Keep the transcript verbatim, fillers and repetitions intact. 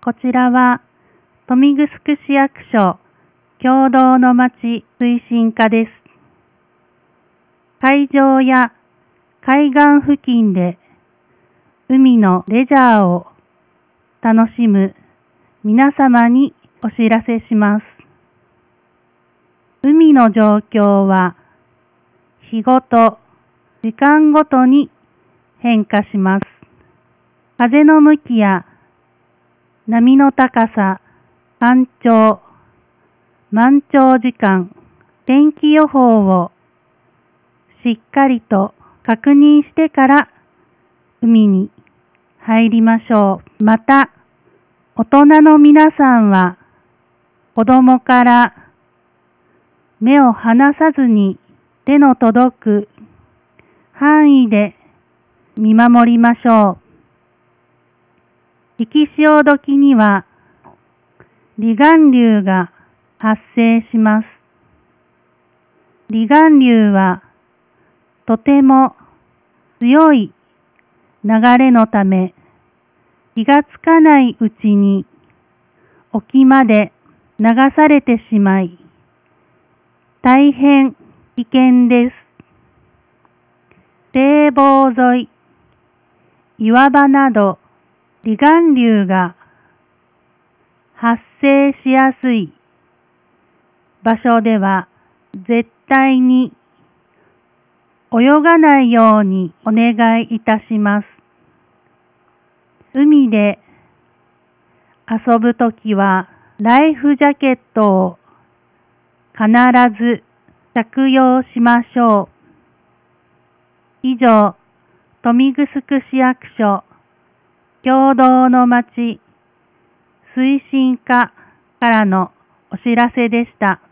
こちらは、豊見城市役所共同の町推進課です。海上や海岸付近で海のレジャーを楽しむ皆様にお知らせします。海の状況は日ごと、時間ごとに変化します。風の向きや波の高さ、干潮、満潮時間、天気予報をしっかりと確認してから海に入りましょう。また、大人の皆さんは子供から目を離さずに手の届く範囲で見守りましょう。引き潮時には離岸流が発生します。離岸流はとても強い流れのため、気がつかないうちに沖まで流されてしまい、大変危険です。堤防沿い、岩場など離岸流が発生しやすい場所では絶対に泳がないようにお願いいたします。海で遊ぶときはライフジャケットを必ず着用しましょう。以上、豊見城市役所共同の町推進課からのお知らせでした。